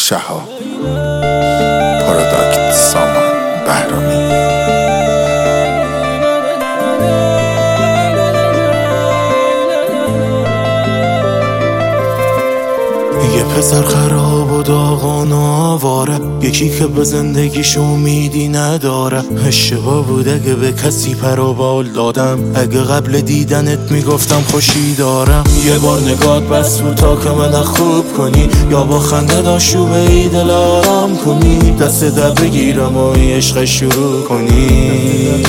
شهاب پروداکت سامان بهرامی. یه پسر خراب و داغان و آواره، یکی که به زندگیش امیدی نداره. اشتباه بوده که به کسی پر و بال دادم، اگه قبل دیدنت میگفتم خوشی دارم. یه بار نگات بس بود تا که من خوب کنی، یا با خنده داشوبه ای دل آرام کنی. دست در بگیرم و عشق شروع کنی.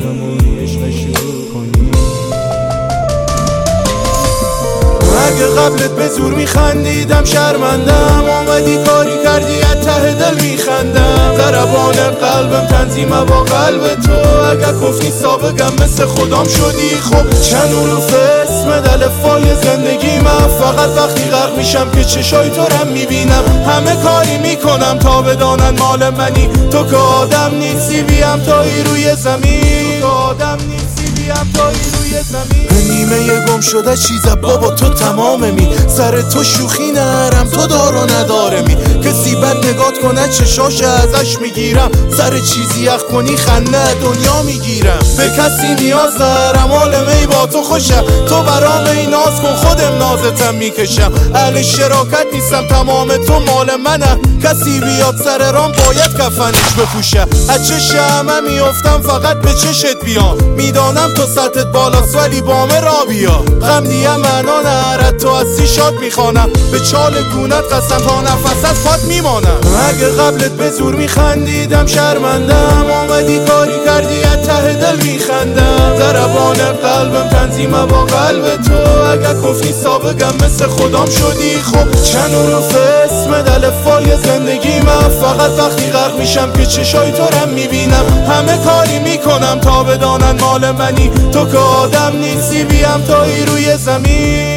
اگه قبلت به زور میخندیدم شرمندم، اومدی کاری کردی از ته دل میخندم. ضربان قلبم تنظیمه با قلب تو، اگه کفنی سابقم مثل خودم شدی. خب چند حروف اسم الفبای زندگی من، فقط وقتی غرق میشم که چشای تو رم میبینم. همه کاری میکنم تا بدانن مال منی، تو که آدم نیستی بیام تایی روی زمین. تو که آدم نیستی بیام تایی روی زمین. نیمه گم شده چیزه بابا تو تماممی، سر تو شوخی نرم تو دار و ندارمی. کسی بد نگات کنه چشاش ازش میگیرم، سر چیزی یخ کنی خنده دنیا میگیرم. به کسی نیاز دارم حال می با تو خوشم، تو برام ای ناز کن خودم نازتم میکشم. اهل شراکت نیستم تمام تو مال منه، کسی بیاد سر رام باید کفنش بپوشه. از چش همه میافتم فقط به چشت بیام، میدانم تو سطحت بالاست ولی با من را بیا. غم دیگه معنا نهرد تو هستی شاد میخوانم، به چال گونت قسم تا نفس از پات میمانم. اگه قبلت به زور میخندیدم شرمندم، اومدی کاری کردی از ته دل میخندم. ضربان قلبم تنظیمه با قلب تو، اگه کفنی سابقم مثل خودم شدی. خب چند حروف اسم الفبای زندگی من، فقط وقتی غرق میشم که چشای تو رم میبینم. همه کاری میکنم تا بدانن مال منی، تو که آدم نیستی بیام تایی روی زمین.